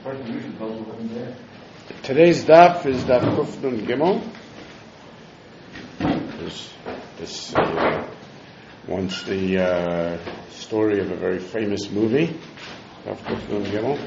Today's daf is daf Kuf Nun Gimel. This once the story of a very famous movie, daf Kuf Nun Gimel.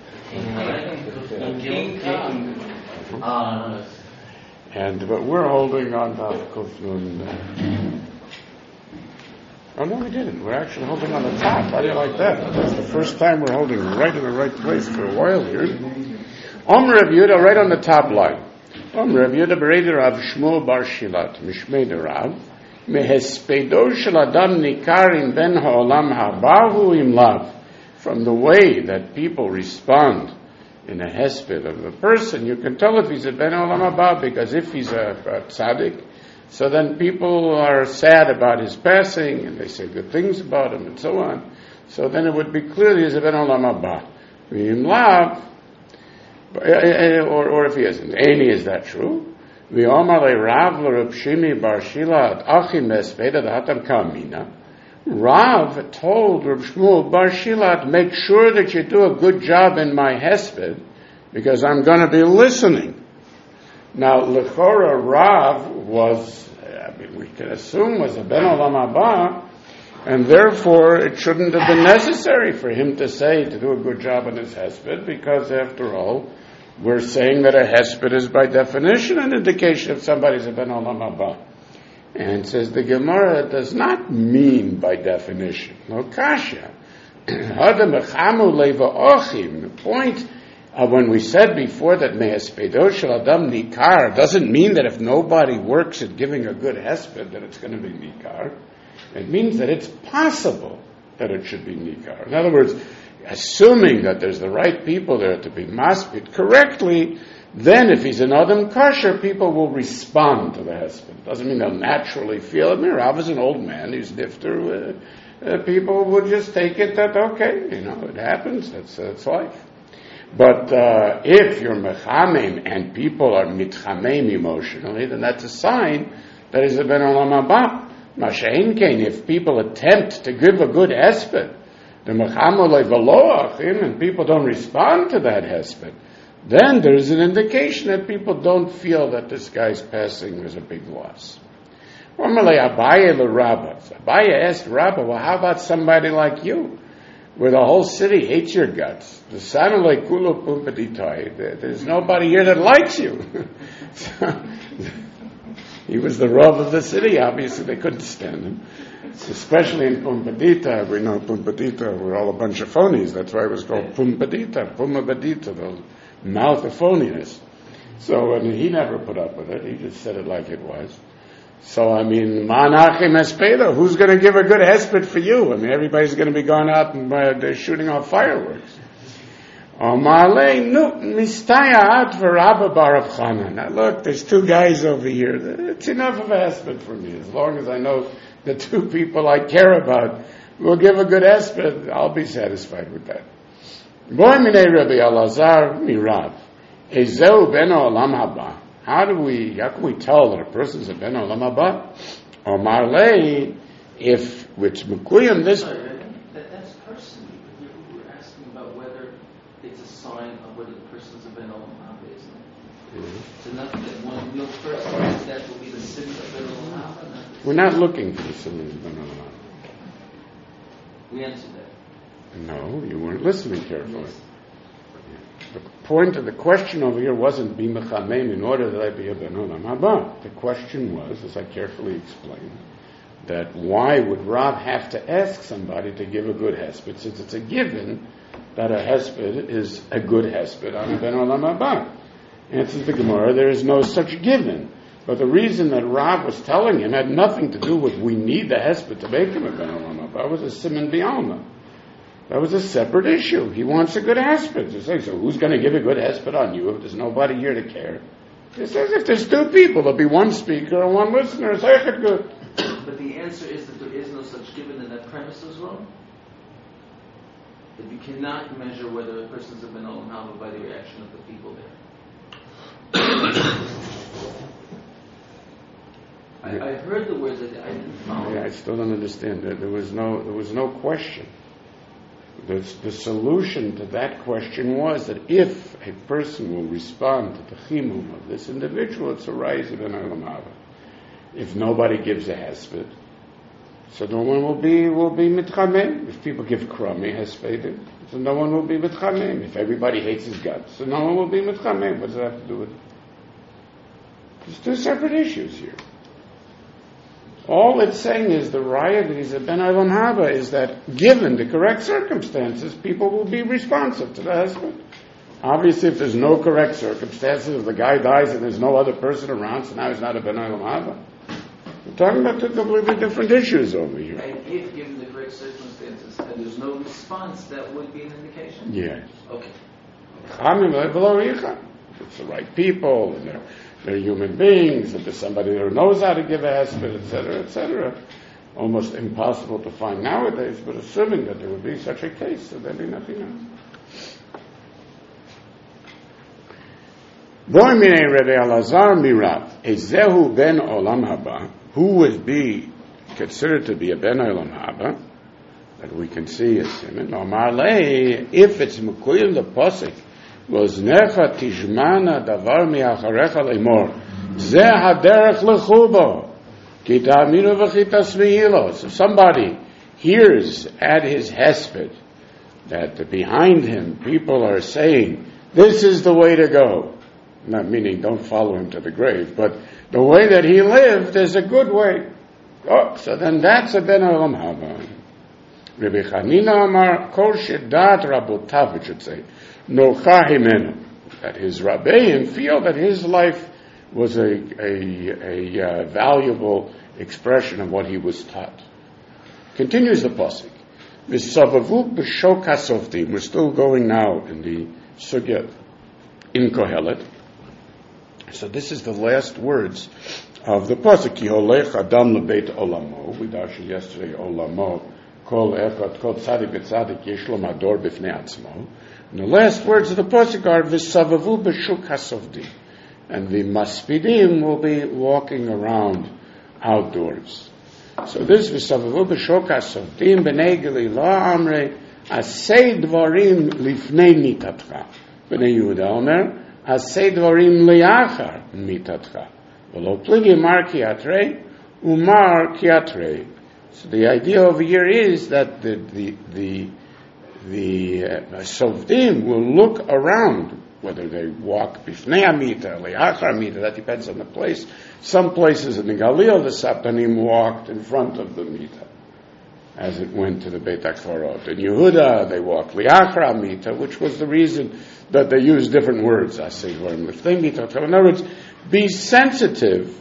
But we're holding on daf Kuf Nun. Oh no, we didn't. We're actually holding on the top. How do you like that? That's the first time we're holding right in the right place for a while here. Rav Yehuda, right on the top line. Rav Yehuda Beredi Rav Shmuel Bar Shilat Mishmei Rav Mehespedo Shel Adam Nikarim Ben Ha'olam Habahu Im Lav. From the way that people respond in a hesped of a person, you can tell if he's a Ben Ha'olam Haba, because if he's a tzaddik, so then people are sad about his passing, and they say good things about him, and so on. So then it would be clear he's a Ben Olam Haba. Im Lav, or if he isn't. Any, is that true? Rav told Reb Shmuel Bar Shilat, make sure that you do a good job in my hesped, because I'm going to be listening. Now, Lechora Rav was, we can assume, was a Ben Olam Haba, and therefore it shouldn't have been necessary for him to do a good job in his hesped, because after all, we're saying that a hesped is by definition an indication if somebody's a Ben Olam Haba. And says the Gemara, it does not mean by definition. No kasha. The point when we said before that mehespedo shel adam nikar doesn't mean that if nobody works at giving a good hesped that it's going to be nikar. It means that it's possible that it should be nikar. In other words, assuming that there's the right people there to be maspid correctly, then if he's an adam kosher, people will respond to the hesped. Doesn't mean they'll naturally feel it. Rav is an old man, he's nifter. People would just take it that, okay, it happens, that's life. But if you're mechamim and people are mitchamim emotionally, then that's a sign that he's a ben olam haba. Masha'in kein, if people attempt to give a good hesped, the mechamolei v'loachim, and people don't respond to that hesped, then there's an indication that people don't feel that this guy's passing was a big loss. Abaye asked Rabbah, well, how about somebody like you, where the whole city hates your guts? There's nobody here that likes you. He was the Rav of the city. Obviously, they couldn't stand him. Especially in Pumbedita. We know Pumbedita were all a bunch of phonies. That's why it was called Pumbedita, the mouth of phoniness. So he never put up with it. He just said it like it was. So, Manachim Espeda, who's going to give a good hesped for you? Everybody's going to be going out and they're shooting off fireworks. Now look, there's two guys over here. It's enough of a hesped for me. As long as I know the two people I care about will give a good hesped, I'll be satisfied with that. How can we tell that a person's a ben olam haba? Or marlei, if which mekuyim this. That's personally. We're asking about whether it's a sign of whether the person's a ben olam haba, isn't it? Mm-hmm. So not that one real person that will be the sin of ben olam haba. We're not looking for the sin of ben olam haba. We answered that. No, you weren't listening carefully. Yes. The point of the question over here wasn't be mechamem in order that I be a ben olam haba. The question was, as I carefully explained, that why would Rav have to ask somebody to give a good hesped, since it's a given that a hesped is a good hesped on a ben olam haba? Answers the Gemara, there is no such given. But the reason that Rav was telling him had nothing to do with we need the hesped to make him a ben olam haba. It was a siman b'alma. That was a separate issue. He wants a good hesped. He says, so who's going to give a good hesped on you if there's nobody here to care? He says, if there's two people, there'll be one speaker and one listener. Say it good. But the answer is that there is no such given, and that premise is wrong. That you cannot measure whether a person's a ben olam haba by the reaction of the people there. I heard the words that I didn't follow. I still don't understand. There was no question. The solution to that question was that if a person will respond to the chimum of this individual, it's a rise of an olam haba. If nobody gives a hesped, so no one will be mitchamem. If people give krami hespedim, so no one will be mitchamem. If everybody hates his guts, so no one will be mitchamem. What does that have to do with it? There's two separate issues here. All it's saying is the raya that he's a ben olam haba is that given the correct circumstances, people will be responsive to the husband. Obviously, if there's no correct circumstances, if the guy dies and there's no other person around, so now he's not a ben olam haba. We're talking about two completely different issues over here. And if given the correct circumstances and there's no response, that would be an indication? Yes. Okay. If it's the right people, and they're human beings, if there's somebody who knows how to give a hesped, etc., almost impossible to find nowadays, but assuming that there would be such a case, so there'd be nothing else. Boimine Rebbe Elazar Mirav, Ezehu ben olam haba, who would be considered to be a ben olam haba, that we can see as Simon, Omar Lei, if it's Mukuyim the Posik, Loznecha Tishmana Davar Miacharecha Lemor, Ze Haderech Lechubo, Kita Aminu V'chita Smihilo. So somebody hears at his hesped that behind him people are saying, this is the way to go. Not meaning don't follow him to the grave, but the way that he lived is a good way. Oh, so then that's a ben olam haba. Rabbi Chanina Amar Kol Shedat Rabotav, it should say, Nocha Himenu, that his rabbeim feel that his life was a valuable expression of what he was taught. Continues the pasuk. V'savavu b'shok hasoftim. We're still going now in the sugya in Kohelet. So this is the last words of the pasuk. Ki holech adam lebeit olamo. We darshan yesterday olamo. Kol echad kol tzadik v'tzadik yesh lo mador b'fnei atzmo. And the last words of the pasuk are v'savavu b'shuk hasofdim. And the maspidim will be walking around outdoors. So this v'savavu b'shuk hasofdim b'nei Gelilah amrei asei dvarim lifnei mitatcha. B'nei Yehuda omer asei dvarim liachar mitatcha. V'lo pligi mar kiatrei umar kiatrei. So the idea over here is that the sofdim will look around, whether they walk bifnei amita, liachar amita, that depends on the place. Some places in the Galil, the Saptanim walked in front of the mita, as it went to the Beit HaKfarot. In Yehuda, they walked liachar amita, which was the reason that they used different words. In other words, be sensitive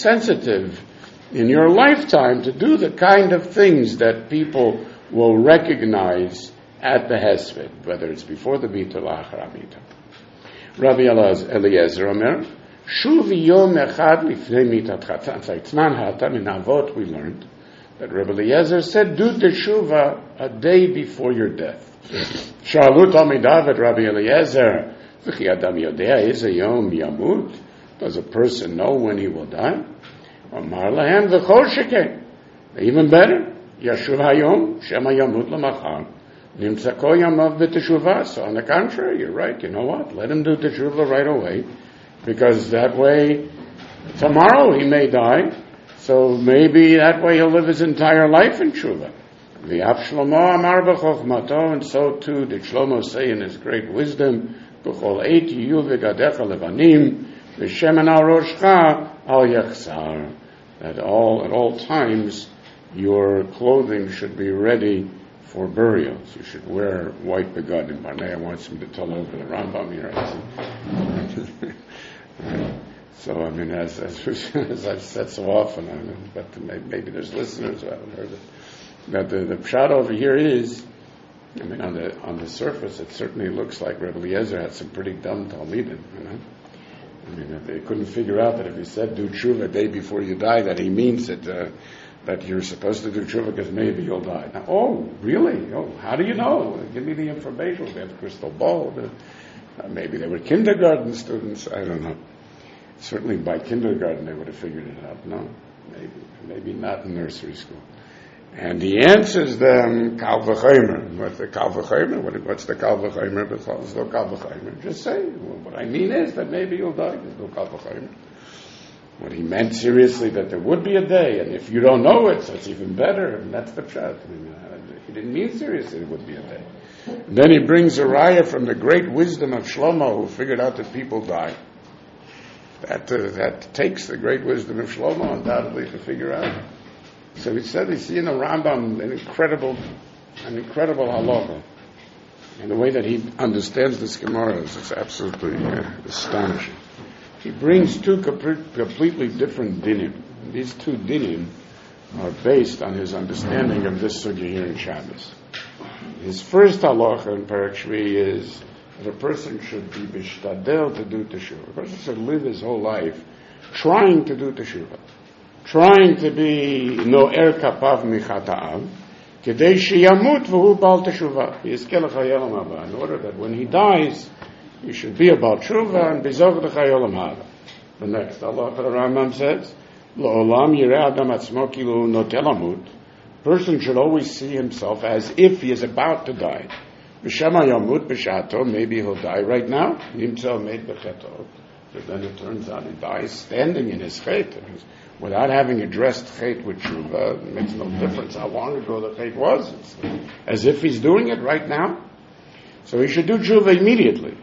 in your lifetime to do the kind of things that people will recognize at the hesped, whether it's before the mita or la'achar mita. Rabbi Eliezer Omer, Shuv yom echad lifnei mitatcha. It's not hatam. In Avot we learned that Rabbi Eliezer said, do teshuva a day before your death. Shalut Amidavet Rabbi Eliezer, V'chi adam yodea ize yom yamut. Does a person know when he will die? Amar lahem v'chol sheken. Even better, Yashuv hayom shema yamut lamachar. Nimtzako yamav b'teshuvah. So on the contrary, you're right. You know what? Let him do teshuvah right away, because that way, tomorrow he may die. So maybe that way he'll live his entire life in teshuvah. V'av Shlomo amar b'chokhmato, and so too did Shlomo say in his great wisdom, b'chol eit yiyu v'gadecha levanim, v'shemen al roshcha al yachsar. At all times, your clothing should be ready for burials. You should wear white begadim. Barnea wants me to tell over the Rambam here. So, I mean, as I've said so often, but maybe there's listeners who haven't heard it, that the pshat over here is, I mean, on the surface, it certainly looks like Rebbe Eliezer had some pretty dumb talmidim, you know. I mean, they couldn't figure out that if he said do tshuva a day before you die, that he means that you're supposed to do tshuva because maybe you'll die. Now, oh, really? Oh, how do you know? Give me the information. They have a crystal ball. Maybe they were kindergarten students. I don't know. Certainly by kindergarten they would have figured it out. No, maybe not in nursery school. And he answers them, Kal v'chomer. What's the Kal v'chomer? What's the Kal v'chomer? There's no Kal v'chomer. Just say, well, what I mean is that maybe you'll die. There's no Kal v'chomer. What he meant seriously, that there would be a day, and if you don't know it, so it's even better, and that's the pshat. He didn't mean seriously there would be a day. And then he brings a raya from the great wisdom of Shlomo, who figured out that people die. That takes the great wisdom of Shlomo undoubtedly to figure out. So he said, you see in the Rambam an incredible halacha. And the way that he understands this Gemara is absolutely astonishing. He brings two completely different dinim. These two dinim are based on his understanding of this sugya here in Shabbos. His first halacha in Perek Shvi is that a person should be bishtadel to do teshuva. A person should live his whole life trying to do teshuva. Trying to be no'er kapav michata'av, kedei sheyamut v'hu bal teshuva, yizkel l'chayolam haba, in order that when he dies, he should be about teshuva and bizog l'chayolam haba. The next halacha, the Rambam says, Lo'olam yireh adam atzmo kilu notel amut. Person should always see himself as if he is about to die. B'shema yamut b'shato, maybe he'll die right now. Nimtzo made b'cheto. But then it turns out he dies standing in his chet. Without having addressed chet with tshuva, it makes no difference how long ago the chet was. It's as if he's doing it right now. So he should do tshuva immediately.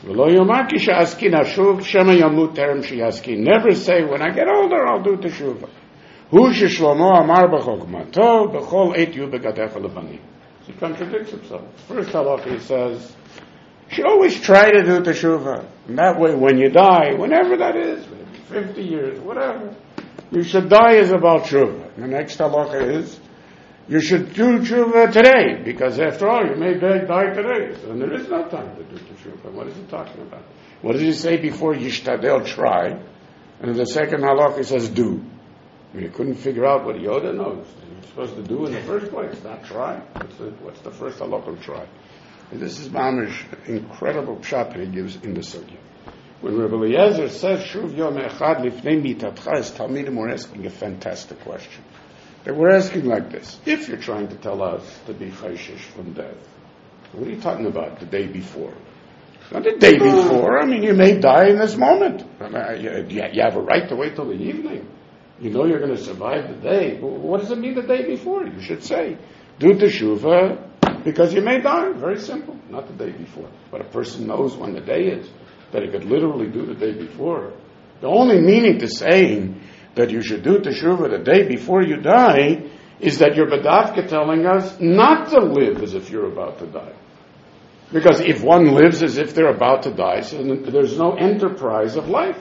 Never say, when I get older, I'll do teshuva. He contradicts himself. First halakha he says, you should always try to do teshuva. And that way, when you die, whenever that is, maybe 50 years, whatever, you should die is about teshuva. The next halakha is, you should do teshuva today, because after all, you may die today. So there is no time to do teshuva. What is he talking about? What does he say before Yishtadel, try? And in the second halakha he says, do. I mean, he couldn't figure out what Yoda knows. He's supposed to do in the first place, not try. What's the first halakha of try? And this is Mamish, incredible pshat that he gives in the sugya. When Rabbi Eliezer says, Shuv yom echad lifnei mitatcha, his Talmidim were asking a fantastic question. They were asking like this: if you're trying to tell us to be chayshish from death, what are you talking about the day before? Not the day before. I mean, you may die in this moment. You have a right to wait till the evening. You know you're going to survive the day. What does it mean the day before? You should say, do teshuva because you may die. Very simple. Not the day before. But a person knows when the day is, that he could literally do the day before. The only meaning to saying that you should do teshuva the day before you die is that you're bedavka telling us not to live as if you're about to die. Because if one lives as if they're about to die, so there's no enterprise of life.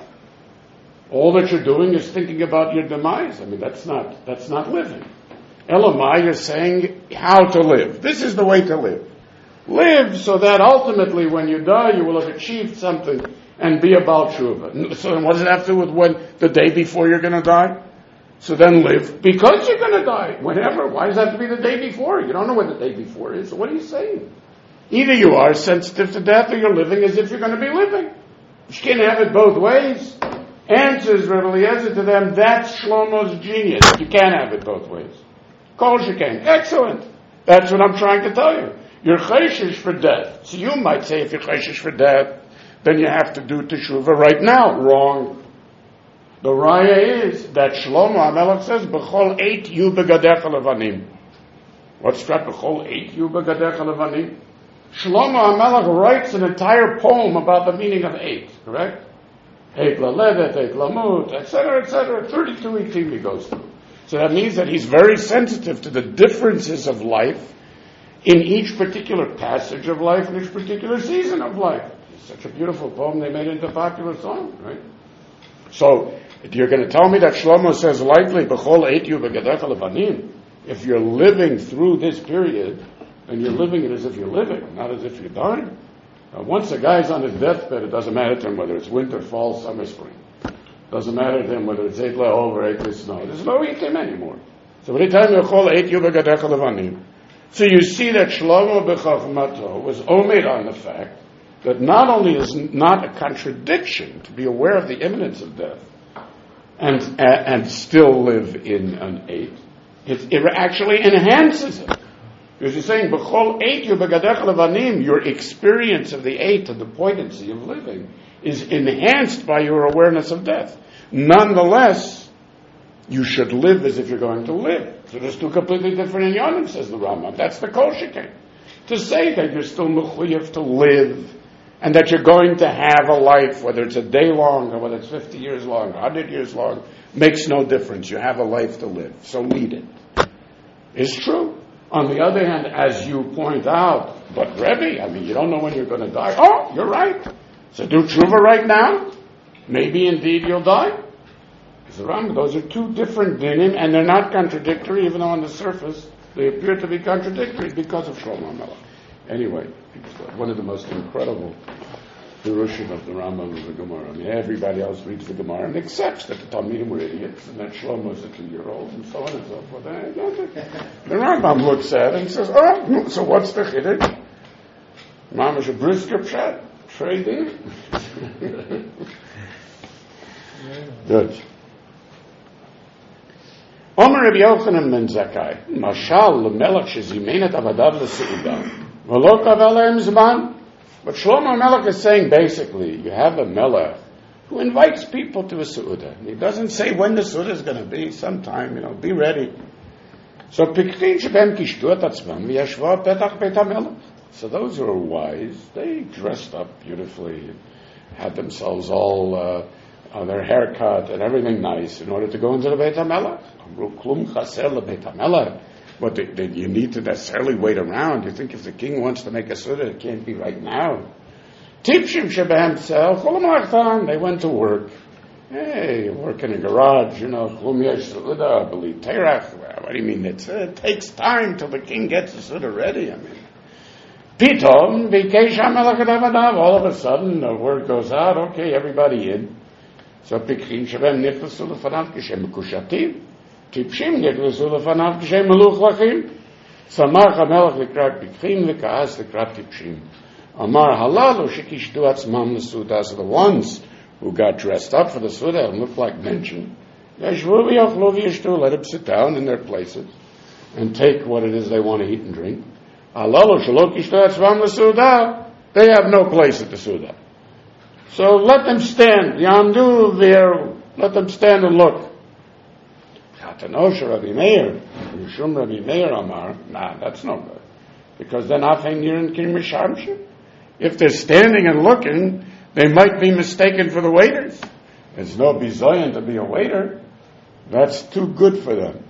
All that you're doing is thinking about your demise. I mean, that's not living. Elamai, you're saying how to live. This is the way to live. Live so that ultimately when you die, you will have achieved something and be about tshuva. So then what does it have to do with when the day before you're going to die? So then live because you're going to die. Whenever. Why does it have to be the day before? You don't know what the day before is. So what are you saying? Either you are sensitive to death or you're living as if you're going to be living. You can't have it both ways. Answers Rabbi Eliezer to them, that's Shlomo's genius. You can't have it both ways. Of course you can. Excellent. That's what I'm trying to tell you. You're chayshish for death. So you might say if you're chayshish for death, then you have to do teshuva right now. Wrong. The raya is that Shlomo HaMelech says, B'chol 8 yu begadecha levanim. What's that? B'chol 8 yu begadecha levanim? Shlomo HaMelech writes an entire poem about the meaning of 8, correct? 8 lalevet, 8 lamut, etc., etc. 32 etim he goes through. So that means that he's very sensitive to the differences of life in each particular passage of life, in each particular season of life. It's such a beautiful poem they made into a popular song, right? So, you're going to tell me that Shlomo says lightly, B'chol 8 yu begadecha levanim. If you're living through this period, then you're living it as if you're living, not as if you're dying. Once a guy's on his deathbed, it doesn't matter to him whether it's winter, fall, summer, spring. It doesn't matter to him whether it's 8 lehov or 8 snow. There's no eatim anymore. So when he tells you B'chol 8 yu begadecha levanim, so you see that Shlomo b'chachmato was omed on the fact that not only is not a contradiction to be aware of the imminence of death and still live in an 8, It actually enhances it. Because you're saying, B'chol eit yu begadech levanim, your experience of the eit and the poignancy of living is enhanced by your awareness of death. Nonetheless, you should live as if you're going to live. So there's two completely different inyanim, says the Rambam. That's the kol sheken. To say that you're still mechuyev to live, and that you're going to have a life, whether it's a day long or whether it's 50 years long, 100 years long, makes no difference. You have a life to live, so lead it. It's true. On the other hand, as you point out, but Rebbe, you don't know when you're going to die. Oh, you're right. So do tshuva right now. Maybe indeed you'll die. Those are two different dinim, and they're not contradictory, even though on the surface they appear to be contradictory because of Shlomo HaMelech. Anyway, it's one of the most incredible Pirushim of the Rambam of the Gemara. Everybody else reads the Gemara and accepts that the Talmidim were idiots and that Shlomo's a 2-year-old and so on and so forth. The Rambam looks at it and says, oh, so what's the chiddush? Mamash a brisker pshat, trading. Good. Omer Rabbi Yochanan ben Zakkai, Mashal lemelech shezimenet avadav l'seudah, v'lo kavel lehem zman. What Shlomo HaMelech is saying basically, you have a melech who invites people to a seudah. He doesn't say when the seudah is going to be, sometime, be ready. So pikrin shebem kishtu et atzmam v'yashvo petach beit HaMelech. So those who are wise, they dressed up beautifully, had themselves all their haircut and everything nice in order to go into the Beit HaMelech. Klum chaser leBeit HaMelech. But you need to necessarily wait around. You think if the king wants to make a seudah, it can't be right now. Tipshim shebehem tzel cholam lachtan. They went to work. Hey, you work in a garage, klum yesh seudah, beli terach. What do you mean? It takes time till the king gets the seudah ready. Pitom v'keish HaMelech et avadav. All of a sudden, the word goes out. Okay, everybody in. So pikrin shebehem nichnasu lefanav kishem mekushativ. Tipshim נכנסו לפניו כשהם מלוכלכים. שמח המלך לקראת פיקחים וכעס לקראת טיפשים. אמר הללו שקישטו עצמם לסעודה. So the ones who got dressed up for the seudah and looked like mention, ישבו ויאכלו וישתו, let them sit down in their places and take what it is they want to eat and drink. הללו שלא קישטו עצמם לסעודה, they have no place at the seudah. So let them stand, yamdu there, let them stand and look. Rabbi Meir, Yishum Rabbi Meir Amar, that's no good. Because then if they're standing and looking, they might be mistaken for the waiters. There's no bizoyan to be a waiter. That's too good for them.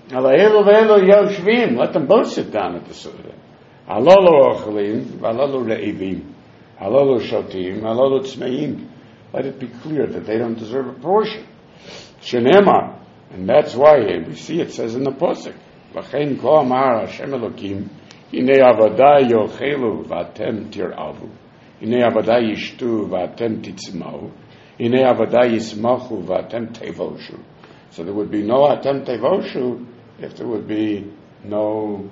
Let them both sit down at the seudah. Halolo ochelim, halolo re'ivim, halolo shotim, halolo tzmeim. Let it be clear that they don't deserve a portion. Shenemar. And that's why we see it says in the Pasuk, V'chein ko amar Hashem Elokim, Hinei avadai yochelu v'atem tir'avu, Hinei avadai yishtu v'atem titzimau, Hinei avadai yismachu v'atem tevoshu. So there would be no atem tevoshu if there would be no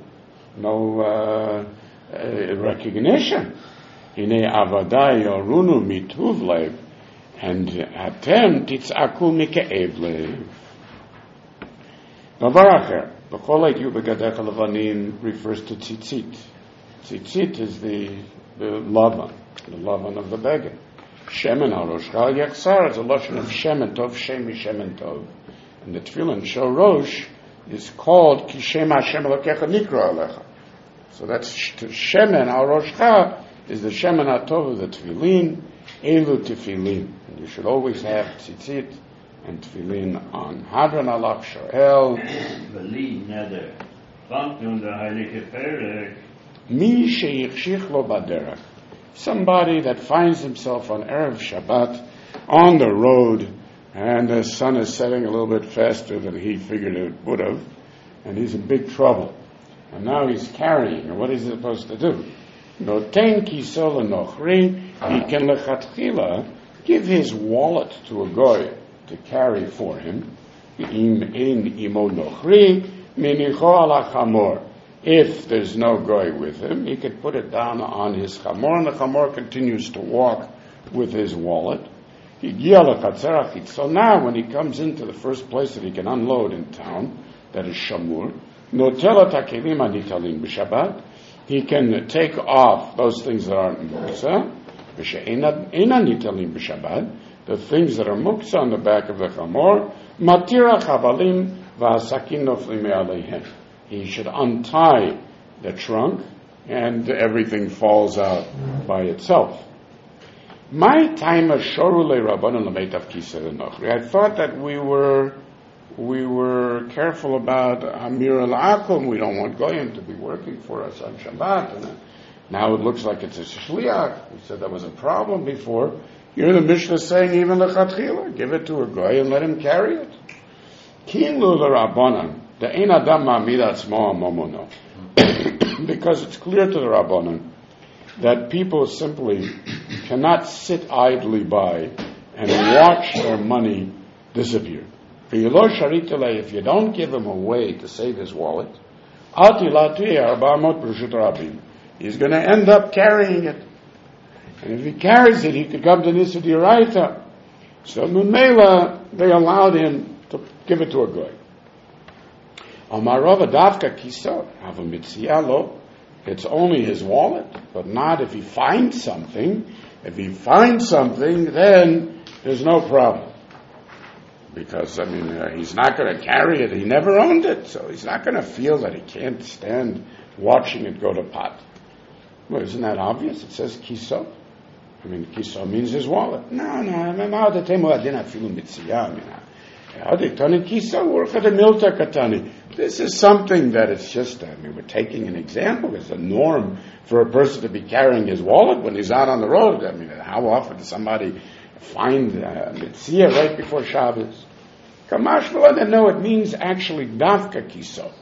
recognition. Hinei avadai yorunu mituv lev, and atem titzaku mike'ev lev. Bavaracher, B'chol eit yu begadecha levanim refers to tzitzit. Tzitzit is the lavan of the beggar. Shemen haroshcha yaksar is a lotion of shemen tov, shemi shemen tov. And the tefillin shel rosh is called ki shem Hashem elokecha nikra alecha. So that's shemen haroshcha is the shemen hatov of the tefillin, elu tefillin. And you should always have tzitzit and tefillin on. Hadran alach shoel. V'li neder. Vangt nun der heilige Perek. Mi sheyichshich lo baderach. Somebody that finds himself on Erev Shabbat on the road, and the sun is setting a little bit faster than he figured it would have, and he's in big trouble. And now he's carrying, and what is he supposed to do? Noten kiso l'nochri, he can lechatchila give his wallet to a goy to carry for him. If there's no goy with him, he could put it down on his chamor, and the chamor continues to walk with his wallet. So now when he comes into the first place that he can unload in town, that is shamur. Notelat hakelim hanitalim b'Shabbat. He can take off those things that aren't muksa. V'she'eina nitalim b'Shabbat. The things that are muksa on the back of the chamor. Matira chavalim v'asakin noflim me'aleihem. He should untie the trunk and everything falls out by itself. My time of shorule rabbanon l'meitav kisei l'nochri. I thought that we were careful about Amir al-Akum. We don't want Goyim to be working for us on Shabbat. And now it looks like it's a shliach. We said that was a problem before. Here the Mishnah is saying even lechatchila, give it to a Goy and let him carry it. Kinlu l'rabbanon, the ein adam ma'amid atzmo amomono. Because it's clear to the Rabbanon that people simply cannot sit idly by and watch their money disappear. If you don't give him a way to save his wallet, he's going to end up carrying it. And if he carries it, he could come to Nisa D'Oraita. So Mumela, they allowed him to give it to a goy. Amarova davka kiso, have a mitzialo. It's only his wallet, but not if he finds something. If he finds something, then there's no problem. Because, he's not going to carry it. He never owned it, so he's not going to feel that he can't stand watching it go to pot. Well, isn't that obvious? It says kiso. Kiso means his wallet. No, this is something that it's just, we're taking an example. It's a norm for a person to be carrying his wallet when he's out on the road. How often does somebody find mitzvah right before Shabbos? Kamash v'la, no, it means actually dafka kiso.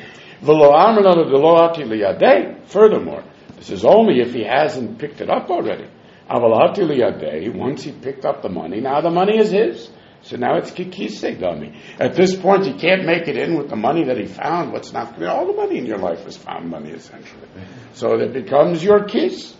Furthermore, this is only if he hasn't picked it up already. Once he picked up the money, now the money is his. So now it's kikise dami. At this point, he can't make it in with the money that he found. What's not? All the money in your life is found money, essentially. So it becomes your kiss.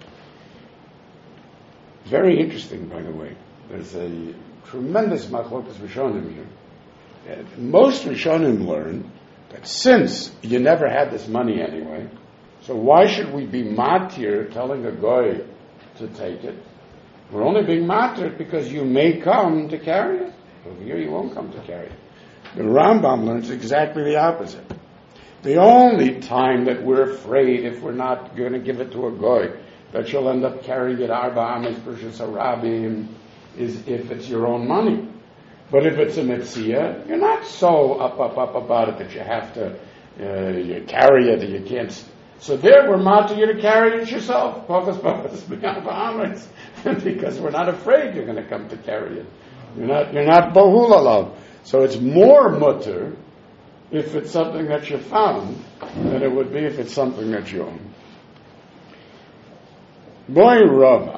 Very interesting, by the way. There's a tremendous machlokas Rishonim here. Most Rishonim learn that since you never had this money anyway, so why should we be matir telling a goy to take it? We're only being matir because you may come to carry it. Over here you won't come to carry it. The Rambam learns exactly the opposite. The only time that we're afraid, if we're not going to give it to a goy, that you'll end up carrying it arba ames precious arabim, is if it's your own money. But if it's a mitzvah, you're not so up about it that you have to you carry it and you can't. So there we're matir you to carry it yourself. Because we're not afraid you're going to come to carry it. You're not bahul alav. So it's more mutter if it's something that you found than it would be if it's something that you own. Boy Rava.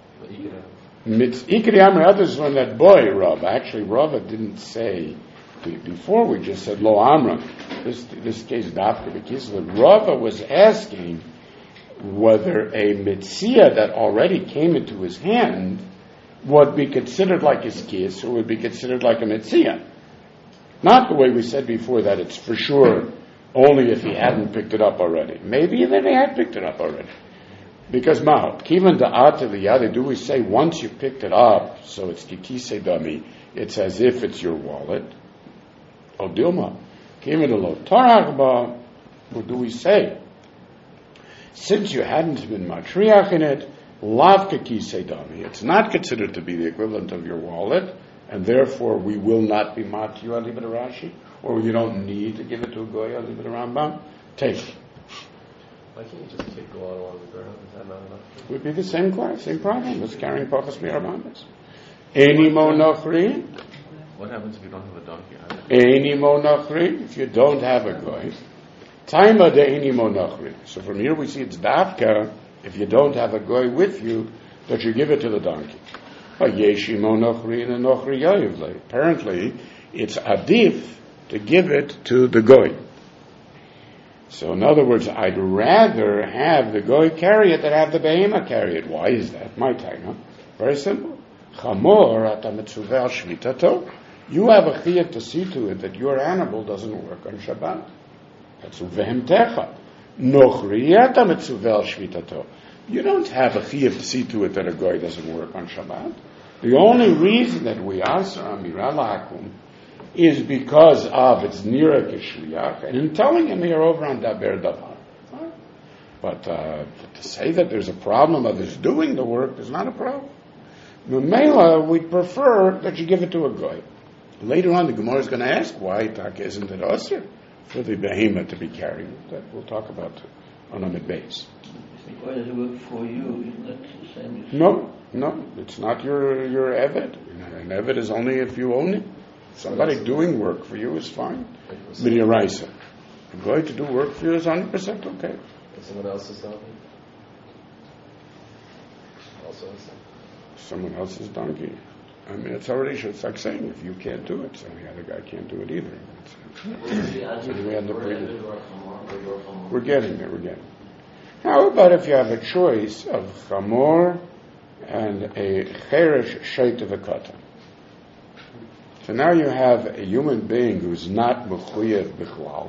Ikri Amr, others learn that boy Rava. Actually, Rava didn't say, before we just said Lo Amra. This case, Dafka B'Kislev. Rava was asking whether a mitzvah that already came into his hand would be considered like his kiss or would be considered like a mitzvah. Not the way we said before that it's for sure only if he hadn't picked it up already. Maybe then he had picked it up already. Because kivan da'at liyade, do we say once you picked it up, so it's kikise dami, it's as if it's your wallet? O dilma, kivan lo tarachba, what do we say? Since you hadn't been matriach in it, lav kikise dami, it's not considered to be the equivalent of your wallet, and therefore we will not be matyu alibid Rashi, or you don't need to give it to a goy alibid Rambam. Take it. Why can't you just take go along the ground? Is that not enough? It would be the same problem as carrying pachas mi'arbamis. Eni monochri. What happens if you don't have a donkey? Eni monochri. If you don't have a goy. Taima de eni monochri. So from here we see it's dafka, if you don't have a goy with you, that you give it to the donkey. Yeshi monochri and a nochri yayivle. Apparently, it's adif to give it to the goy. So in other words, I'd rather have the goy carry it than have the behema carry it. Why is that? My taina. Very simple. Chamor ata mitzuveh al shvitato. You have a chiyuv to see to it that your animal doesn't work on Shabbat. That's uvehemtecha. Nochriyata mitzuvel shvitato. You don't have a chiyuv to see to it that a goy doesn't work on Shabbat. The only reason that we answer Amira Lakum is because of its nira kishliach, and in telling him here over on Daber Davar. But to say that there's a problem of his doing the work is not a problem. Memela, we'd prefer that you give it to a goy. Later on, the Gemara is going to ask why Taka isn't it usher for the behemoth to be carried. That we'll talk about on Amid Beis. Why does it work for you? Isn't that the same? No, it's not your eved. An eved is only if you own it. Somebody doing work for you is fine. Midiraisa. A goy to do work for you is 100% okay. And someone else's donkey? Also Someone else's donkey. I mean, it's like saying if you can't do it, so the other guy can't do it either. We're getting there. How about if you have a choice of chamor and a cheresh sheit of a katan? So now you have a human being who's not mechuyev bichlal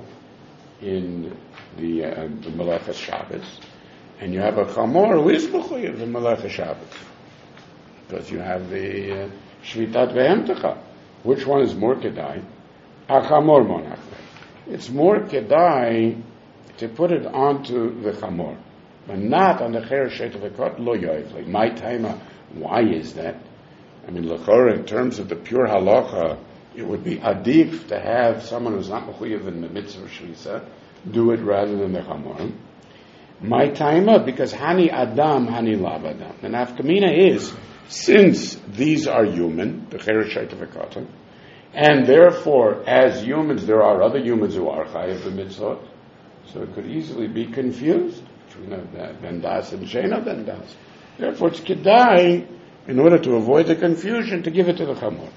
in the Melechas Shabbos, and you have a chamor who is mechuyev in Melechas Shabbos, because you have the shvitat vehemtecha. Which one is more kedai? Achamor monach. It's more kedai to put it onto the chamor, but not on the cheresh sheit of a katan. Lo yoivli. My taima. Why is that? I mean, l'chora, in terms of the pure halacha, it would be adif to have someone who's not mechuyev in the mitzvah shlisa do it rather than the chamor. My taima, because hani adam, hani lav adam. And afkamina is, since these are human, the cheresh sheit of a katan, and therefore, as humans, there are other humans who are chayav the mitzvot, so it could easily be confused between ben das and sheina ben das. Therefore, it's kedai, in order to avoid the confusion, to give it to the chamor.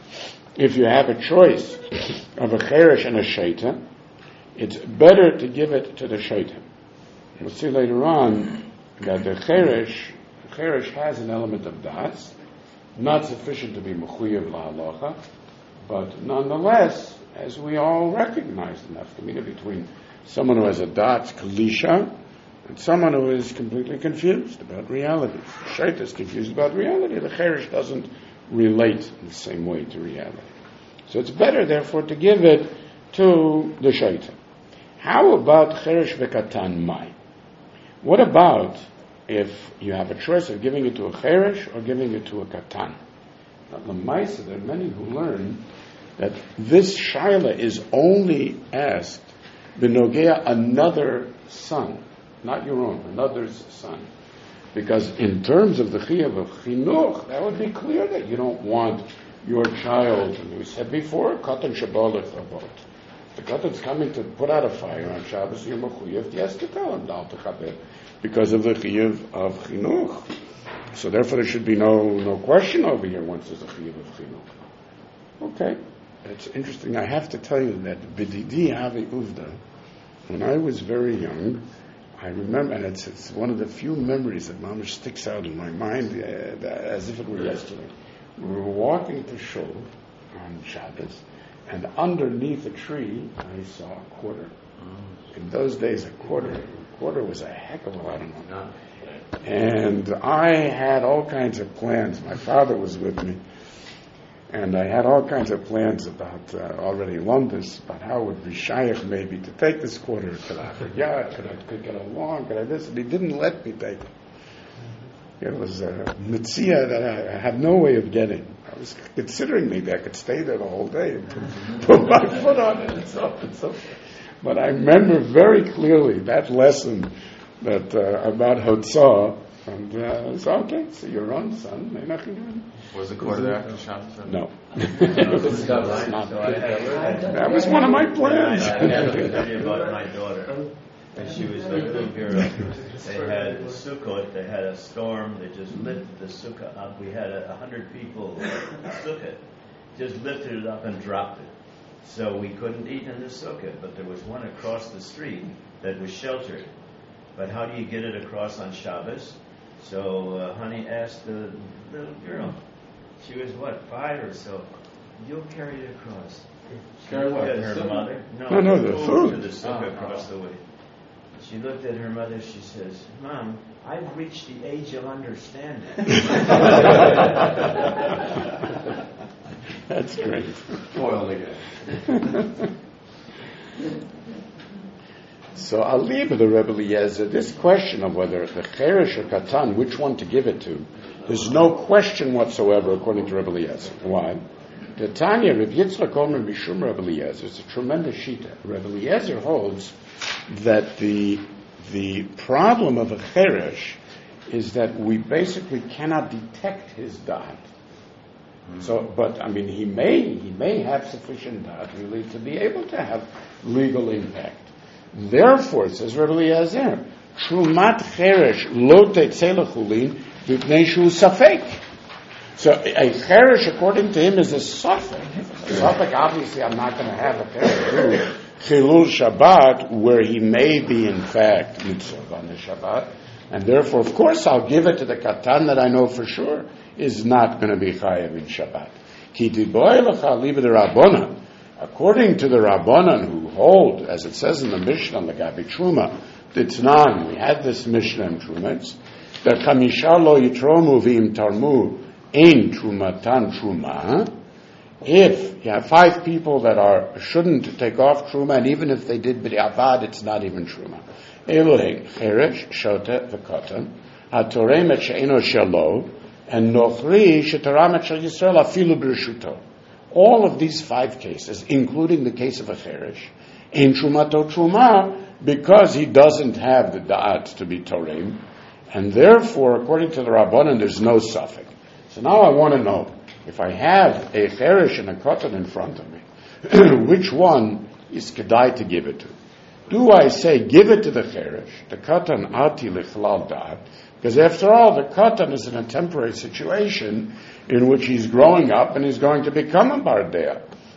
If you have a choice of a cheresh and a sheita, it's better to give it to the sheita. We'll see later on that the cheresh has an element of das, not sufficient to be mechuyev la'halacha, but nonetheless, as we all recognize, the nafkamina between someone who has a das kalisha and someone who is completely confused about reality. The shait is confused about reality. The cheresh doesn't relate in the same way to reality. So it's better, therefore, to give it to the shait. How about cheresh v'katan mai? What about if you have a choice of giving it to a cheresh or giving it to a katan? Now, l'maisa, there are many who learn that this shaila is only asked b'nogea another son, not your own, another's son. Because in terms of the chiyuv of chinuch, that would be clear that you don't want your child, and we said before, katan shabolech avot. The katan's coming to put out a fire on Shabbos, you're mechuyev, yes, to tell him, dal techabed, because of the chiyuv of chinuch. So therefore there should be no question over here once there's a chiyuv of chinuch. Okay, it's interesting. I have to tell you that b'didi havi uvda, when I was very young, I remember, and it's one of the few memories that mamish sticks out in my mind as if it were yesterday. We were walking to shul on Shabbos, and underneath a tree, I saw a quarter. In those days, a quarter was a heck of a lot of money. And I had all kinds of plans. My father was with me, and I had all kinds of plans about already Londis, about how it would be shaykh maybe to take this quarter. Could I forget? Could I get along? Could I this? And he didn't let me take it. It was a mitzvah that I had no way of getting. I was considering maybe I could stay there the whole day and put my foot on it and so on and so forth. But I remember very clearly that lesson that about Hotzah, and it's okay, so your own son, was the quarter there after Shabbos? No. That was one of my plans. I have to tell you about my daughter. When she was a little girl, they had Sukkot, they had a storm, they just lifted the sukkah up. We had 100 people sukkah, just lifted it up and dropped it. So we couldn't eat in the sukkah, but there was one across the street that was sheltered. But how do you get it across on Shabbos? So honey asked the little girl, she was 5 or so, you'll carry it across. She Carry looked what? at The her sukkah? mother. No, the food. To the sukkah across the way. She looked at her mother. She says, "Mom, I've reached the age of understanding." That's great. Foiled again. So I'll leave the Rebbe Eliezer this question of whether the Cheresh or Katan, which one to give it to. There's no question whatsoever according to Rebbe Eliezer. Why? The Tanya, Reb Yitzchak Omer Mishum Rebbe Eliezer, it's a tremendous shita. Rebbe Eliezer holds that the problem of a Cheresh is that we basically cannot detect his da'at. So, but I mean, he may have sufficient da'at really to be able to have legal impact. Therefore, says Rebbe Eliezer, Trumat Cheresh lo tetzeh lechulin b'pnei shu safek. So a Cheresh, according to him, is a safek. Safek, obviously, I'm not going to have a Cheresh Chilul Shabbat, where he may be, in fact, mitzvah on the Shabbat. And therefore, of course, I'll give it to the Katan that I know for sure is not going to be chayav in Shabbat. Ki tiboy lecha liba de Rabbanan. According to the Rabbanan who hold, as it says in the Mishnah, Lagabi Truma, Ditnan, we had this Mishnah in Truma, that Chamisha lo yitromu v'im tarmu ein Trumatan Truma. If you have 5 people that shouldn't take off Truma, and even if they did b'di'avad, it's not even Truma. Elohei, Cheresh, Shota, V'Katan, HaTorem et she'eno shelo, and Nochri, she'toram et shel Yisrael, afilu b'rishuto. All of these 5 cases, including the case of a Cheresh, in Trumato Truma, because he doesn't have the da'at to be Torem, and therefore, according to the Rabbanan, there's no suffix. So now I want to know, if I have a Cheresh and a Katan in front of me, which one is Kedai to give it to? Do I say, give it to the Cheresh, the Katan ati lichlal da'at, because after all, the Katan is in a temporary situation in which he's growing up and he's going to become a Bardea.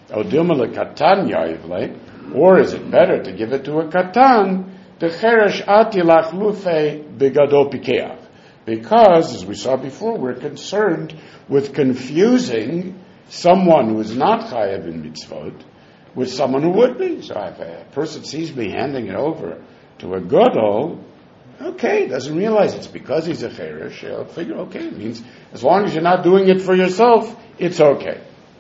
Or is it better to give it to a Katan, the Cheresh ati lachlufe begado pikeach? Because, as we saw before, we're concerned with confusing someone who is not chayav in mitzvot with someone who would be. So if a person sees me handing it over to a gadol, okay, doesn't realize it's because he's a cheresh, he'll figure, okay, it means as long as you're not doing it for yourself, it's okay.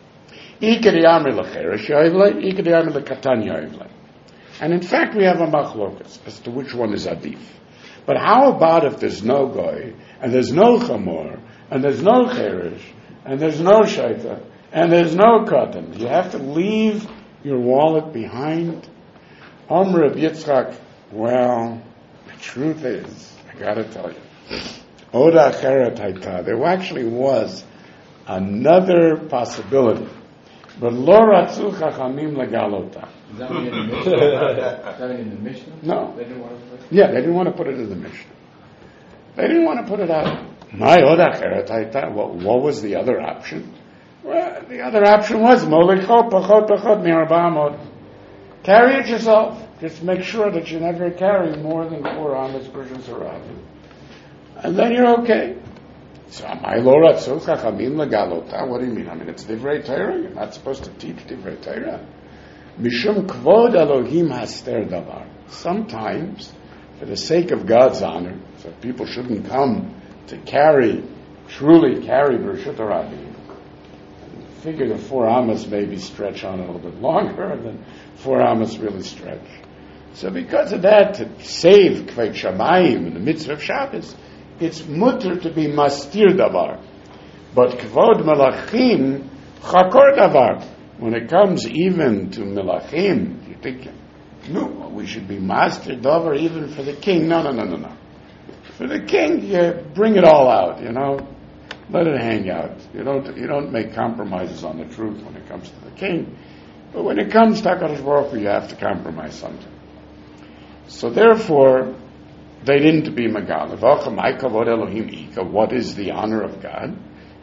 And in fact, we have a machlokas as to which one is adif. But how about if there's no goy, and there's no chamor, and there's no cheresh, and there's no shaita, and there's no katan? You have to leave your wallet behind. Omer of Yitzchak, well, the truth is, I got to tell you, Oda Acheret Haita, there actually was another possibility, but Lo Ratzu Chachamim Legalota. Is that in the Mishnah? No. They didn't want to put it? Yeah, they didn't want to put it in the Mishnah. They didn't want to put it out. My Oda Acheret Haita, what was the other option? Well, the other option was Molichot Pachot Pachot Mi'arba'amot. Carry it yourself. Just make sure that you never carry more than 4 amas per Shusarabim. And then you're okay. So, my Lord, what do you mean? I mean, it's Divrei Torah. You're not supposed to teach Divrei Torah. Mishum Kvod Elohim Haster Davar. Sometimes, for the sake of God's honor, so people shouldn't come to truly carry Bereshut Rabim. Figure the 4 amas maybe stretch on a little bit longer than 4 amas really stretch. So because of that, to save Kveit Shamayim in the mitzvah of Shabbos, it's mutter to be mastir davar. But Kvod Melachim chakor davar. When it comes even to Melachim, you think, no, we should be mastir davar even for the king. No. For the king, you bring it all out, let it hang out. You don't make compromises on the truth when it comes to the king. But when it comes to HaKadosh Baruch Hu, you have to compromise something. So therefore, they didn't be Magal. What is the honor of God?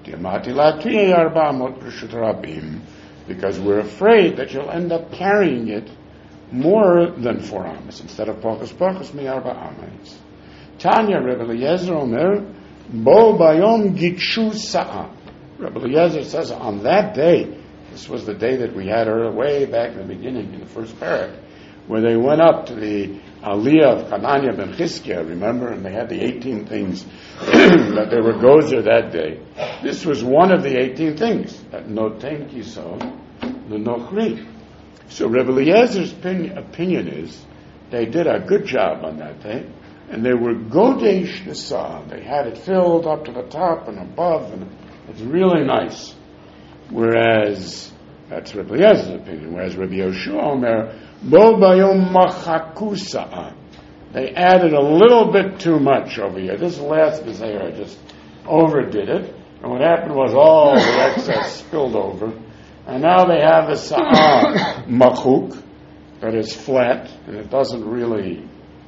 Because we're afraid that you'll end up carrying it more than 4 amas instead of Pachos mi 4 amas. Tanya Rebbe Eliezer Omer Bo Bayom Gitshu Sa'a. Rebbe Eliezer says on that day This was the day that we had way back in the beginning, in the first parak, where they went up to the Aliyah of Hananiah ben Chizkiah, remember? And they had the 18 things that they were gozer that day. This was one of the 18 things, that noten kiso l'nochri. So Rebbe Eliezer's opinion is, they did a good job on that day, and they were godesh nisa. They had it filled up to the top and above, and it's really nice. Whereas, that's Rebbe Eliezer's opinion, whereas Rebbe Yoshua Omer, bo bayom machakusa. They added a little bit too much over here. This last Gezerah just overdid it, and what happened was all the excess spilled over, and now they have a sa'ah machuk that is flat, and it doesn't really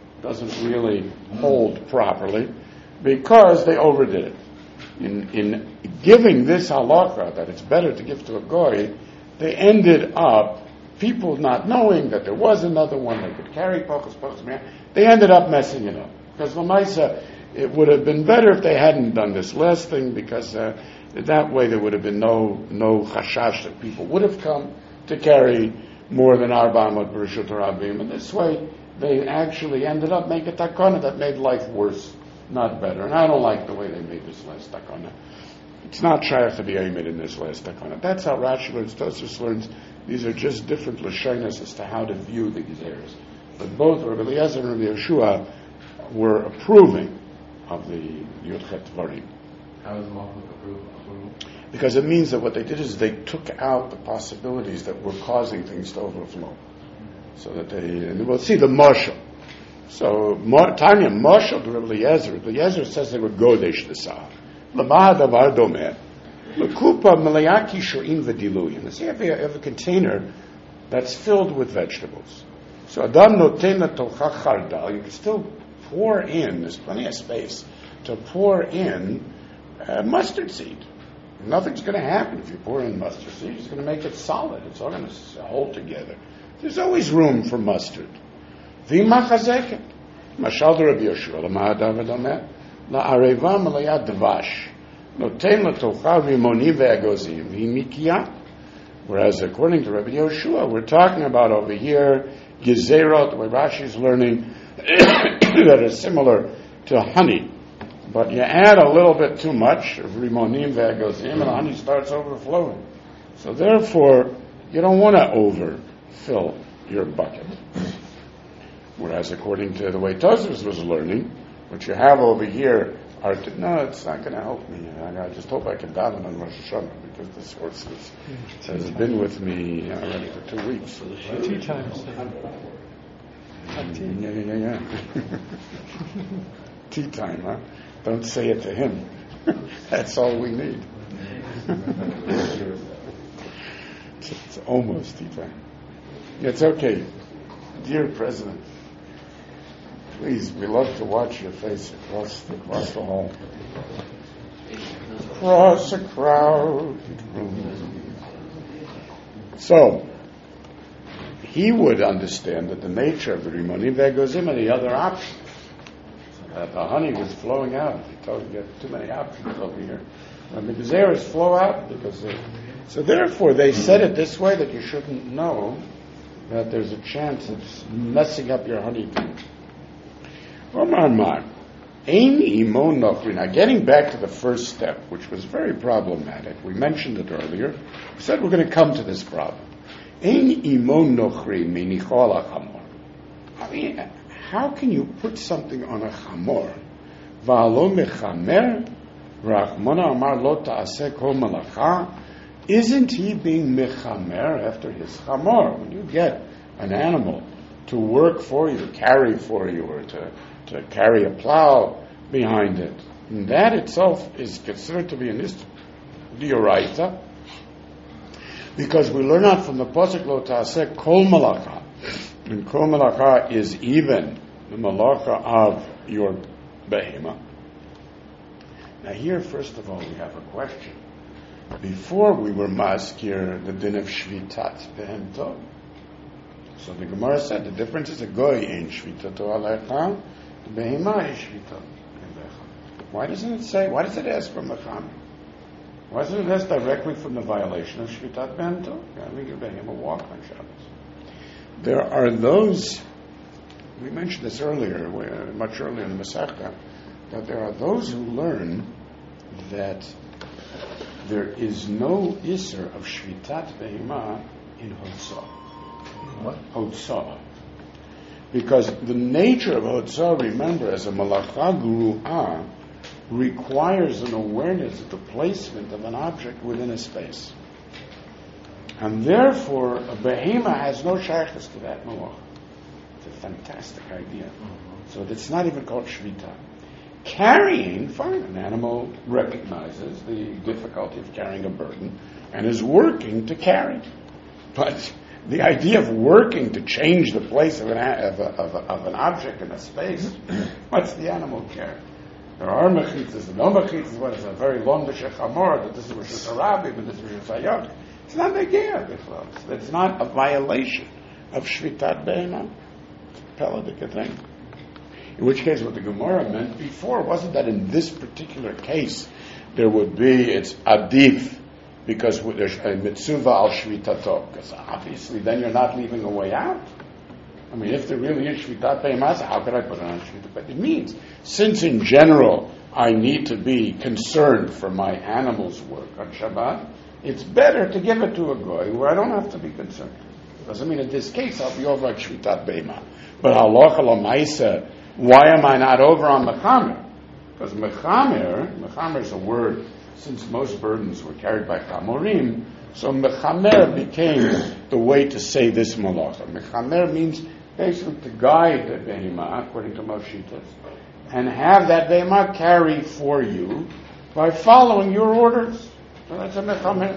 hold properly, because they overdid it. In giving this halacha, that it's better to give to a goy, they ended up, people not knowing that there was another one that could carry pachas, they ended up messing it up. Because Lamaisa, it would have been better if they hadn't done this last thing, because that way there would have been no chashash that people would have come to carry more than Arba Amot B'Rishut Rabim. And this way, they actually ended up making a takana that made life worse, not better. And I don't like the way they made this last takana. It's not shaykh to be aimed in this last takana. That's how Rashi learns, Tosfos learns. These are just different lashonos as to how to view the gezeres. But both Rebbe Eliezer and Rebbe Yeshua were approving of the Yudchet Dvarim. How is Malchuk approved? Because it means that what they did is they took out the possibilities that were causing things to overflow. So that and we'll see the marshal. So, Tanya, marshal to Rebbe Eliezer. Rebbe Eliezer says they were Godesh Nisa. L'mah davar domeh. L'kupa melayaki sho'im v'diluyin. Let's say you have a container that's filled with vegetables. So Adam noten tocha chardal. You can still pour in, there's plenty of space to pour in mustard seed. Nothing's going to happen if you pour in mustard seed. It's going to make it solid. It's all going to hold together. There's always room for mustard. V'ima chazeket. Mashal de Rabbi Yoshua. L'ma David omer. La'areva melayat dvash. Noten l'tocha rimoni ve'agozim. V'imikia. Whereas according to Rabbi Yoshua, we're talking about over here gezerot, where Rashi is learning that are similar to honey. But you add a little bit too much of rimonim ve'agozim, and the honey starts overflowing. So therefore, you don't want to overfill your bucket. Whereas according to the way Tosfos was learning, what you have over here are no, it's not going to help me. I just hope I can daven on Rosh Hashanah, because this horse has been with me already for 2 weeks. 2 times. Yeah. Tea time, huh? Don't say it to him. That's all we need. It's almost tea time. It's okay. Dear President, please, we love to watch your face across the hall. Across a crowded room. So, he would understand that the nature of the rimonim ve'agozim are the other option. That the honey was flowing out. He told you have too many options over here. And the gezeres flow out because so therefore they said it this way, that you shouldn't know that there's a chance it's messing up your honeydew. Now, getting back to the first step, which was very problematic, we mentioned it earlier. We said we're going to come to this problem. I mean, how can you put something on a chamor? Isn't he being mechamer after his chamor? When you get an animal to work for you, to carry for you, or to carry a plow behind it, and that itself is considered to be an dioraita, because we learn out from the pasuk lo ta'aseh kol malacha, and kol malacha is even the malacha of your behema. Now here, first of all, we have a question. Before we were maskir the din of shvitat behemto. So the Gemara said the difference is a goy ain't shvitato alecha, the behema is shvitato alecha. Why doesn't it say? Why does it ask for mecham? Wasn't this directly from the violation of Shvitat Bento? We give him a walk on Shabbos. There are those, we mentioned this earlier, much earlier in the Masechta, that there are those who learn that there is no Isser of Shvitat Behema in Hotzah. What? Hotzah. Because the nature of Hotzah, remember, as a Malacha Guru'ah, requires an awareness of the placement of an object within a space. And therefore, a behema has no shaykhus to that malacha. It's a fantastic idea. So it's not even called shvita. Carrying, fine, an animal recognizes the difficulty of carrying a burden and is working to carry. But the idea of working to change the place of an object in a space, what's the animal care? There are mechitzas and no mechitzas, what is a very long Chamor, that this is Rishus Harabim and this is Rishus Hayot. It's not a gear, it's not a violation of Shvitat Behema. It's a Peladic thing. In which case, what the Gemara meant before wasn't that in this particular case there would be, it's adif, because there's a mitzvah al shvitato, because obviously then you're not leaving a way out. I mean, if there really is shvitat behema, how could I put it on shvitat? But it means, since in general I need to be concerned for my animal's work on Shabbat, it's better to give it to a goy where I don't have to be concerned. Doesn't mean in this case I'll be over on shvitat behema. But halacha l'maisa, why am I not over on mechamer? Because mechamer is a word, since most burdens were carried by chamorim, so mechamer became the way to say this malacha. Mechamer means basically to guide the behemah, according to Moshitas, and have that behemah carry for you by following your orders. So that's a mechamer.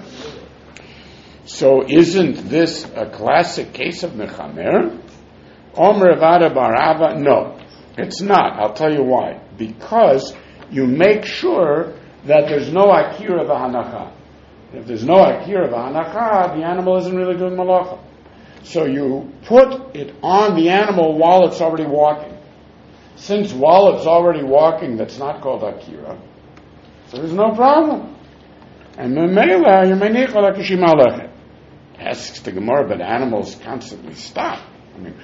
So isn't this a classic case of mechamer? Omer Avada Bar Abba, no, it's not. I'll tell you why. Because you make sure that there's no akira v'hanacha. If there's no akira v'hanacha, the animal isn't really doing malacha. So you put it on the animal while it's already walking. Since while it's already walking, that's not called akira, so there's no problem. And memela, you may need like asks the Gemara, but animals constantly stop. I mean,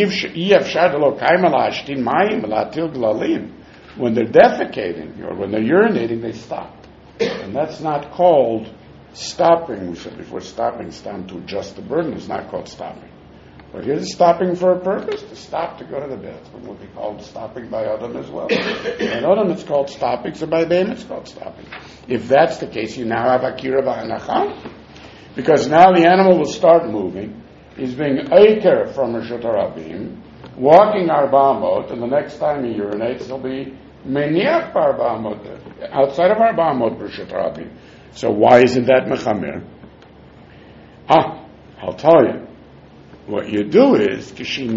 when they're defecating or when they're urinating, they stop. And that's not called stopping. We said before, stopping is down to adjust the burden. It's not called stopping. But here's stopping for a purpose. To stop to go to the bathroom would be called stopping by Adam as well. By Adam it's called stopping, so by Behem it's called stopping. If that's the case, you now have Akira B'Hanachah. Because now the animal will start moving. He's being Eiker from Rishut Harabim, walking Arba'amot, and the next time he urinates, he'll be Meniach Arba'amot, outside of Arba'amot Rishut Harabim. So why isn't that Mechamer? I'll tell you. What you do is,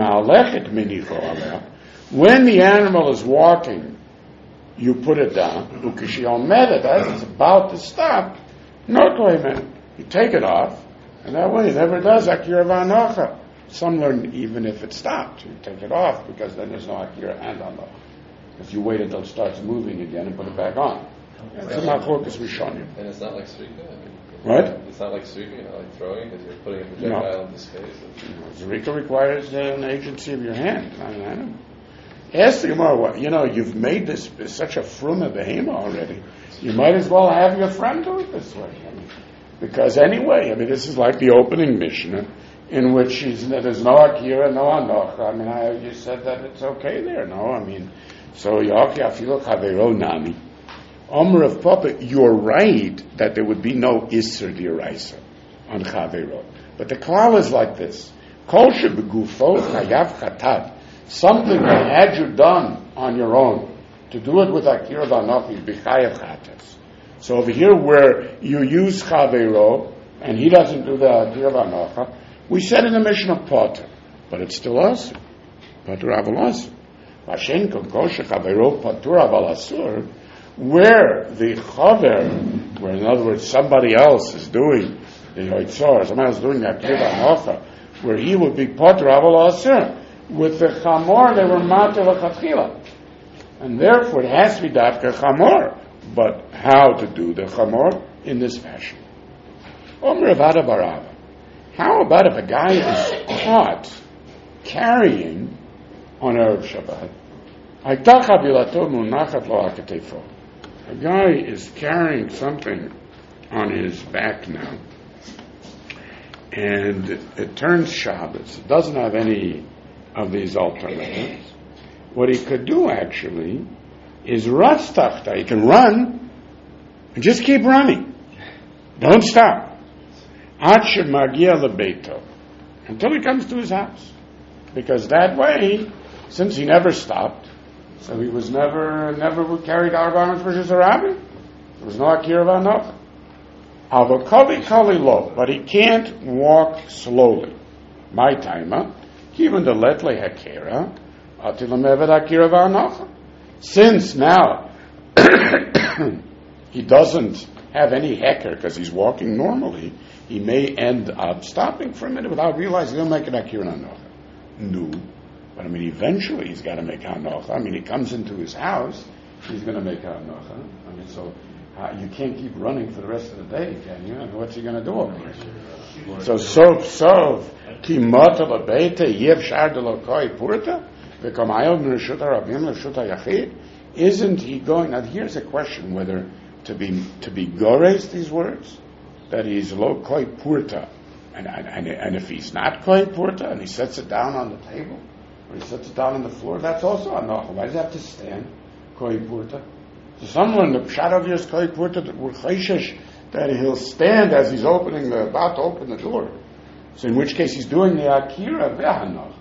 when the animal is walking, you put it down. As it's about to stop, you take it off, and that way it never does Akira V'Hanacha. Some learn even if it stopped, you take it off, because then there's no Akira and Hanacha. If you wait until it starts moving again and put it back on. It's a Machlokas Rishonim. And it's not like Srika? What? It's not like Srika, like throwing, because you're putting a projectile in the space. Zerika requires an agency of your hand, not an animal. Ask the Gemara, you've made this such a fruma behema already. You might as well have your friend do it this way. Because anyway, this is like the opening Mishnah, in which there's no Akira, no Anocha. You said that it's okay there. No, so Yoki Afilo Chavero Nami. Omer of Papa, you're right that there would be no Isser D'Oraisa on Chavero. But the klal is like this. Kol shebegufo chayav chatat. Something that had you done on your own, to do it with Akira V'Anocha, b'chayav chatas. So over here where you use Chavero, and he doesn't do the Akira V'Anocha, we said in the Mishnah Potter, but it's still us. Patur aval asur. Vashen kol shechavero patur aval asur, where the chaver, where in other words somebody else is doing the yotzor, somebody else is doing the Akira V'Anocha, where he would be patur aval asur. With the chamor, they were mater v'chatchila, and therefore it has to be dafka chamor. But how to do the chamor? in this fashion. Omer Avada Barava. How about if a guy is caught carrying on Erev Shabbat? A guy is carrying something on his back now, and it turns Shabbos. It doesn't have any of these alternatives. What he could do actually is Ratztachta. He can run and just keep running. Don't stop. Until he comes to his house. Because that way, since he never stopped, so he was never carried out on for his rabbi. There was no Akira Vanocha. Avokali Kali Lo, but he can't walk slowly. My timer, even the Letle Hakira, Atilamevet Akira Vanocha. Since now he doesn't have any hecker because he's walking normally, he may end up stopping for a minute without realizing he'll make an Akira Vanocha. No. But eventually he's got to make hanocha. He comes into his house, he's going to make hanocha. So you can't keep running for the rest of the day, can you? What's he going to do over here? So kimot alabeita yev shar de lokoi purta v'kamayel m'reshut harabim l'reshut hayachid. Isn't he going? Now here's a question: whether to be gores these words that he's lokoi purta, and if he's not koi purta and he sets it down on the table. Or he sets it down on the floor, that's also hanocha. Why does he have to stand? Koi purta. So someone, the pshat of yours, koi purta, we're chayshish, that he'll stand as he's about to open the door. So in which case he's doing the akira ve'hanocha.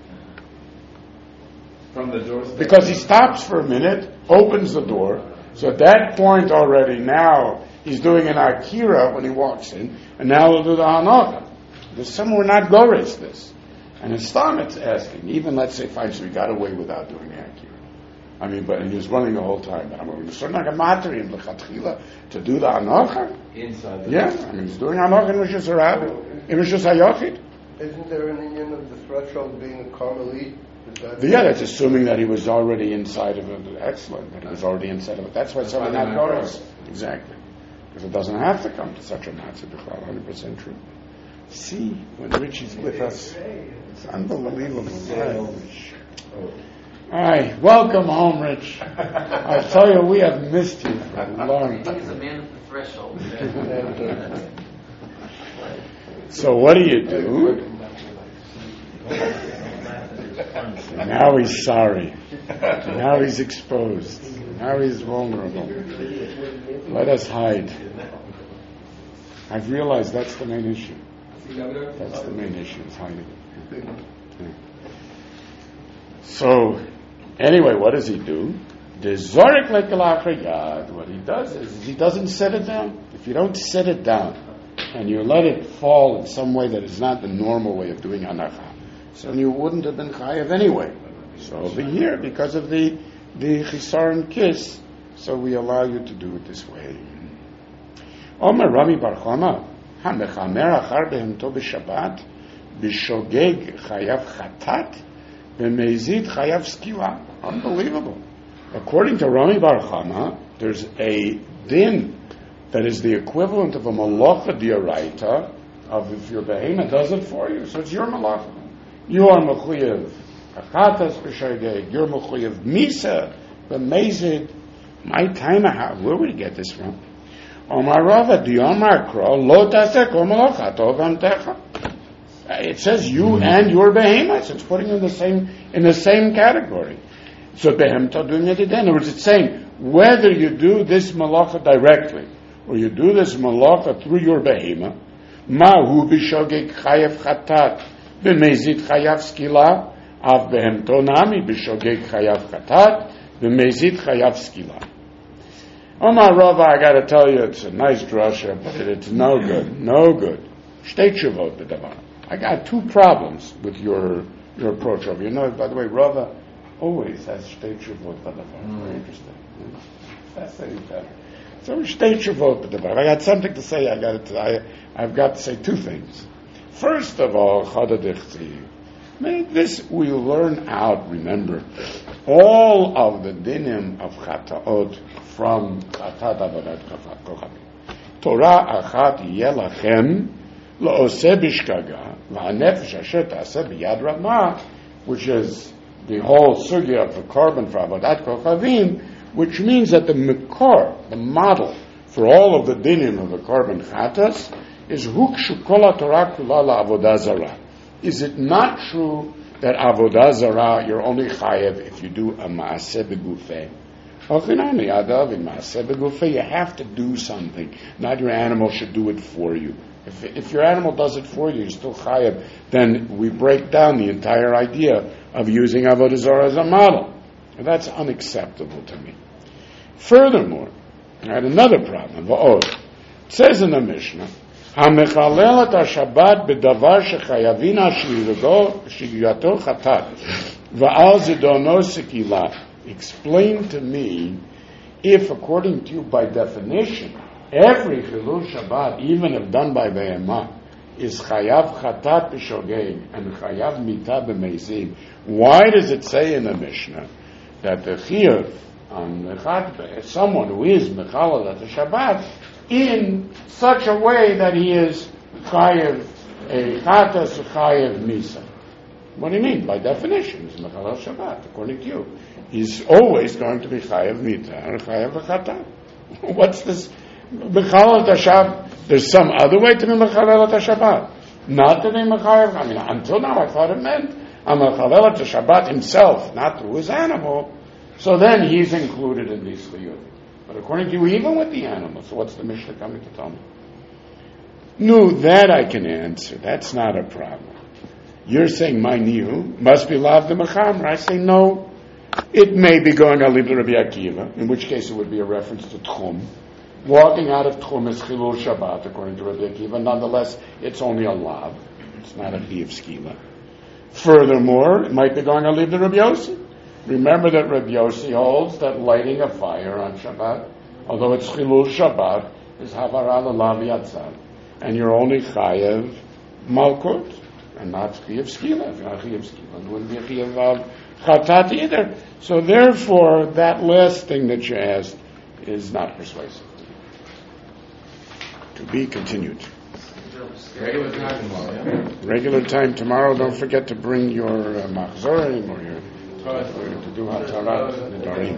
From the door. Because he stops for a minute, opens the door, so at that point already now he's doing an akira when he walks in, and now he'll do the hanocha. There's somewhere not gores this. And in Stam it's asking, even let's say, fine, so we got away without doing the Akira. But he was running the whole time. But it's sort of like a matri in L'chatchila to do the Anocha. Inside. Yeah, he's doing Anocha in Rishus Harabim, in Rishus Hayochid. Isn't there an union of the threshold being a Carmelite? That's assuming that he was already inside of it. Excellent, that he was already inside of it. That's why someone not noticed. Exactly. Because it doesn't have to come to such a matzah, 100% true. See, when Richie's with us, it's unbelievable. All right, welcome home, Rich. I tell you, we have missed you for a long time. He's a man at the threshold. So what do? Now he's sorry. Now he's exposed. Now he's vulnerable. Let us hide. I've realized that's the main issue. That's the main issue, is hiding. Yeah. So, anyway, what does he do? What he does is he doesn't set it down. If you don't set it down and you let it fall in some way that is not the normal way of doing hanacha, so you wouldn't have been chayav anyway. So over here, because of the chisaron kiss, so we allow you to do it this way. Omer Rami Bar Chama, המחמר אחר בהמתו בשבת, בשוגג חייב חטאת, במזיד חייב סקילה. Unbelievable. According to Rami Bar Chama, there's a din that is the equivalent of a malacha d'oraita of if your behemoth does it for you, so it's your malacha. You are mechuyev chatas b'shogeg, you're mechuyev misa b'mezid. My time, where would he get this from? It says you and your behemoths. It's putting in the same category. So behemta doing it again. In other words, it's saying whether you do this malacha directly or you do this malacha through your behemoth, mahu b'shogeg chayav chatat b'mezid chayav skila av behemto nami b'shogeg chayav chatat b'mezid chayav skila. Omar Rava, I got to tell you, it's a nice drasha, but it's no good. No good. Shtei tshuvot b'davar. I got two problems with your approach, Rava. You know, by the way, Rava always has shtei tshuvot b'davar. Very interesting. Fascinating. So shtei tshuvot b'davar. I got something to say. I've got to say two things. First of all, chadadichti. This we learn out. Remember, all of the dinim of chataot from chatat avodat kochavim. Torah achat yeh lachem la'oseh bishkaga v'hanefesh asher ta'aseh b'yad ramah, which is the whole sugya of the carbon for avodat kochavim, which means that the mikor, the model for all of the dinim of the carbon chatas, is hukshu kol Torah kula la'avodah zarah. Is it not true that avodah zarah you're only chayev if you do a maaseh begufeh? You have to do something. Not your animal should do it for you. If your animal does it for you, you're still chayev. Then we break down the entire idea of using avodah zarah as a model. And that's unacceptable to me. Furthermore, I had another problem. It says in the Mishnah, "Hamechalel et Shabbat b'davar shechayavin shigyato chatat va'al zidono sekilah." Explain to me if, according to you, by definition, every chilul Shabbat, even if done by behemah, is chayav chatat b'shogeg and chayav mita b'meizim. Why does it say in the Mishnah that the chiyuv on mechatbeh is someone who is mechalel at the Shabbat in such a way that he is chayav a chatas chayav misa? What do you mean? By definition, he's mechalel Shabbat, according to you. He's always going to be chayav mita and chayav chatat. What's this? Mechalel Shabbat. There's some other way to be mechalel Shabbat. Not to be mechayev. I mean, until now I thought it meant I'm mechalel Shabbat himself, not through his animal. So then he's included in these chiyuv. But according to you, even with the animal, so what's the Mishnah coming to tell me? No, that I can answer. That's not a problem. You're saying my niu must be lav de mechamer. I say no. It may be going alib to Rabbi Akiva, in which case it would be a reference to tchum. Walking out of tchum is chilul Shabbat, according to Rabbi Akiva. Nonetheless, it's only a lav. It's not a chiyuv skila. Furthermore, it might be going alib to Rabbi Yossi. Remember that Rabbi Yossi holds that lighting a fire on Shabbat, although it's chilul Shabbat, is havara l'lav yatzad, and you're only chayev malkut, and not chiyuv skila. If you're not chiyuv skila, it wouldn't be a chiyuv of chatat either. So therefore, that last thing that you asked is not persuasive. To be continued. Regular time tomorrow, yeah? Regular time tomorrow. Don't forget to bring your machzorim or your to do hatarat nedarim.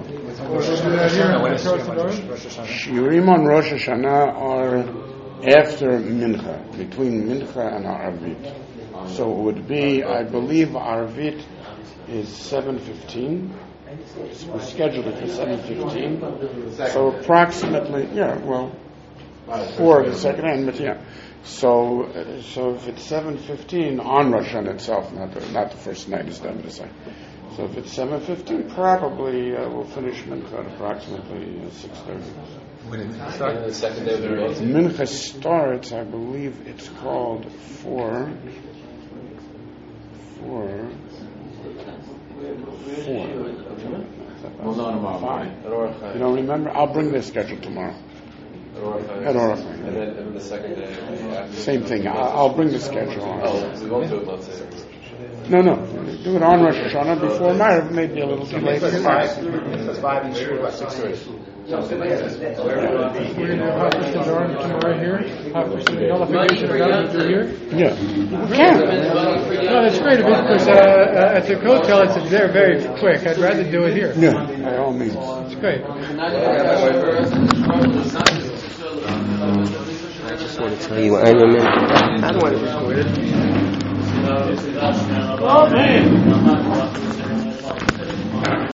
Shiurim on Rosh Hashanah are after Mincha, between Mincha and Arvit. So it would be, I believe, Arvit is 7:15. We scheduled it for 7:15. So approximately, for the second end, but yeah. So if it's 7:15 on Rosh Hashanah itself, not the first night, as done to say. So if it's 7:15, probably we'll finish Mincha at approximately 6:30. When it starts the second day of the race. Mincha starts, I believe it's called 4. We'll know tomorrow. 5. You don't remember? I'll bring the schedule tomorrow. At Orachai. And then the second day after. Same thing. I'll bring the schedule on. Oh, we won't do it, let's say. No. Do it on Rosh Hashanah before Ma'ariv, maybe a little too late. It's 5 and sure about 6:30. We're going to have Hafiz Tazaran tomorrow here. Hafiz the nullification of Galam here. Yeah. No, that's great because at the hotel it's there very quick. I'd rather do it here. Yeah, by all means. It's great. I just want to tell you, I don't want to record it. Oh, man.